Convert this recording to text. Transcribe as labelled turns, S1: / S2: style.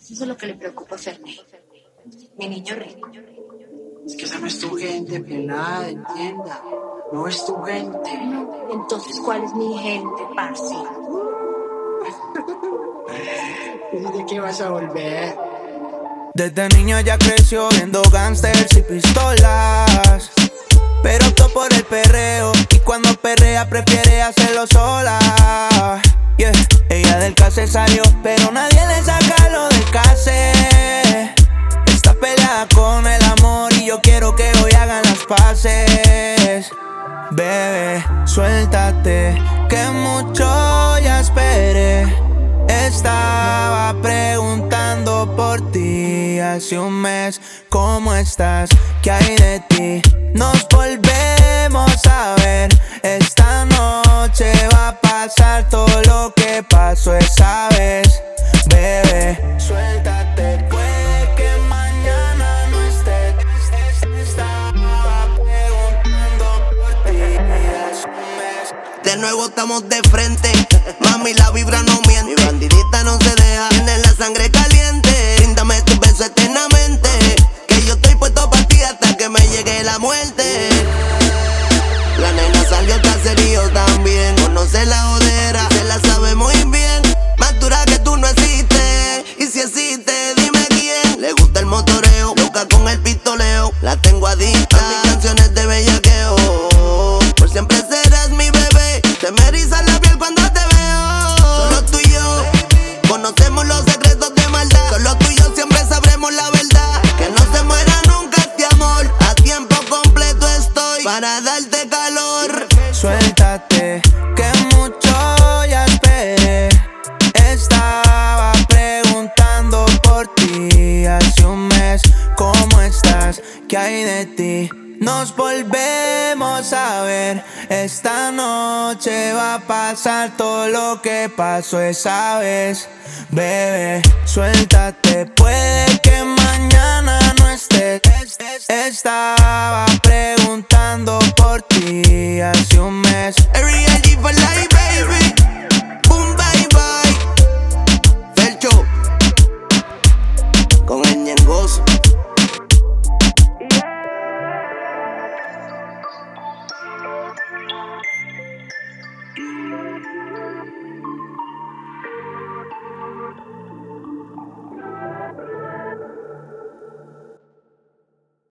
S1: Eso es lo que le preocupa a Ferné. Mi niño rico.
S2: Es que esa no es tu gente, pelada, entienda. No es tu gente.
S1: No, entonces, ¿cuál es mi gente, parce?
S2: ¿De qué vas a volver?
S3: Desde niño ya creció viendo gangsters y pistolas, pero optó por el perreo y cuando perrea prefiere hacerlo sola. Yeah. Ella del case salió, pero nadie le saca lo del case. Está peleada con el amor y yo quiero que hoy hagan las paces. Bebé, suéltate, que mucho ya esperé. Estaba preguntando por ti hace un mes. ¿Cómo estás? ¿Qué hay de ti? Nos volvemos a ver. Esta noche va a pasar todo lo que pasó esa vez. Bebé, suéltate, puede que mañana no esté. Estaba preguntando por ti hace un mes.
S4: De nuevo estamos de frente, mami la vibra no miente. Mi bandidita no se deja, tiene la sangre caliente. Bríndame tu beso eternamente, que yo estoy puesto para ti hasta que me llegue la muerte. La nena salió al caserío también, conoce la jodera, se la sabe muy bien. Más dura que tú no existe, y si existe dime quién. Le gusta el motoreo, loca con el pistoleo. La tengo adicta a mis canciones de bellaqueo. Por siempre serás mi bebé, se me eriza la piel cuando te veo. Solo tú y yo conocemos los secretos de maldad. Solo tú y yo siempre sabremos la verdad. Que no se muera nunca este amor. A tiempo completo estoy para darte calor.
S3: Suéltate, que mucho ya esperé. Estaba preguntando por ti hace un mes. ¿Cómo estás? ¿Qué hay de ti? Nos volvemos a ver. Esta noche va a pasar todo lo que pasó esa vez. Bebé, suéltate, puede que mañana no estés. Estaba preguntando por ti hace un mes.
S4: Real G for life.